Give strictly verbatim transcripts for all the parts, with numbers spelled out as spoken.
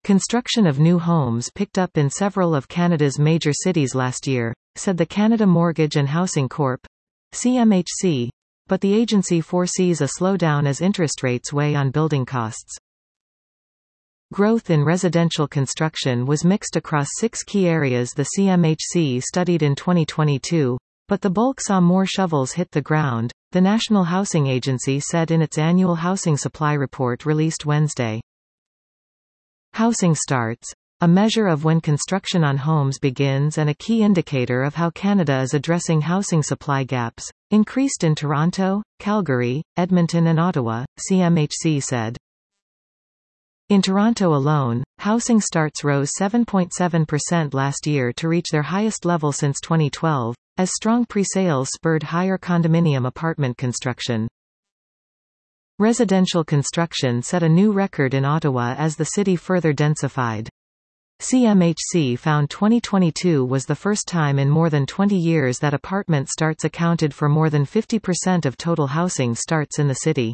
Construction of new homes picked up in several of Canada's major cities last year, said the Canada Mortgage and Housing Corp C M H C, but the agency foresees a slowdown as interest rates weigh on building costs. Growth in residential construction was mixed across six key areas the C M H C studied in twenty twenty-two, but the bulk saw more shovels hit the ground, the National Housing Agency said in its annual housing supply report released Wednesday. Housing starts, a measure of when construction on homes begins and a key indicator of how Canada is addressing housing supply gaps, increased in Toronto, Calgary, Edmonton and Ottawa, C M H C said. In Toronto alone, housing starts rose seven point seven percent last year to reach their highest level since twenty twelve, as strong pre-sales spurred higher condominium apartment construction. Residential construction set a new record in Ottawa as the city further densified. C M H C found twenty twenty-two was the first time in more than twenty years that apartment starts accounted for more than fifty percent of total housing starts in the city.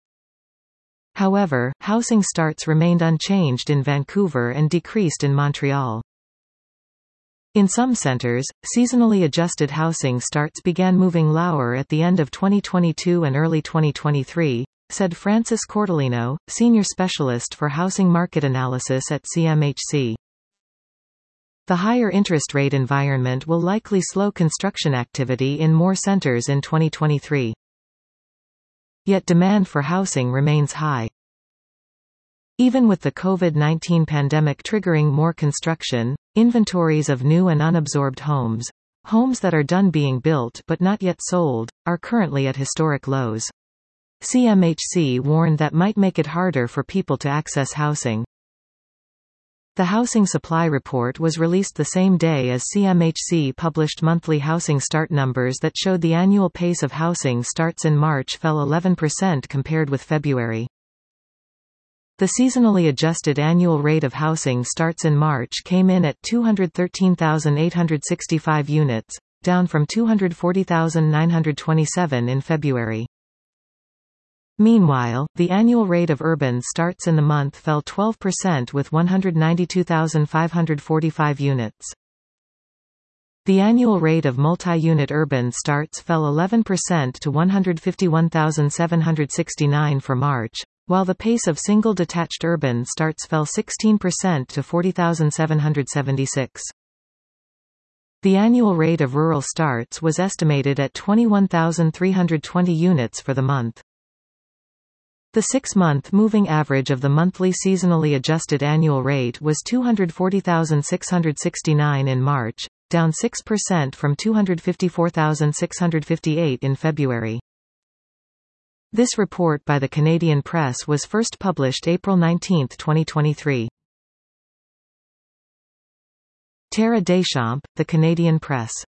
However, housing starts remained unchanged in Vancouver and decreased in Montreal. In some centres, seasonally adjusted housing starts began moving lower at the end of twenty twenty-two and early twenty twenty-three, said Francis Cordolino, Senior Specialist for Housing Market Analysis at C M H C. The higher interest rate environment will likely slow construction activity in more centres in twenty twenty-three. Yet demand for housing remains high. Even with the COVID nineteen pandemic triggering more construction, inventories of new and unabsorbed homes, homes that are done being built but not yet sold, are currently at historic lows. C M H C warned that might make it harder for people to access housing. The Housing Supply Report was released the same day as C M H C published monthly housing start numbers that showed the annual pace of housing starts in March fell eleven percent compared with February. The seasonally adjusted annual rate of housing starts in March came in at two hundred thirteen thousand eight hundred sixty-five units, down from two hundred forty thousand nine hundred twenty-seven in February. Meanwhile, the annual rate of urban starts in the month fell twelve percent with one hundred ninety-two thousand five hundred forty-five units. The annual rate of multi-unit urban starts fell eleven percent to one hundred fifty-one thousand seven hundred sixty-nine for March, while the pace of single detached urban starts fell sixteen percent to forty thousand seven hundred seventy-six. The annual rate of rural starts was estimated at twenty-one thousand three hundred twenty units for the month. The six-month moving average of the monthly seasonally adjusted annual rate was two hundred forty thousand six hundred sixty-nine in March, down six percent from two hundred fifty-four thousand six hundred fifty-eight in February. This report by the Canadian Press was first published April nineteenth twenty twenty-three. Tara Deschamps, The Canadian Press.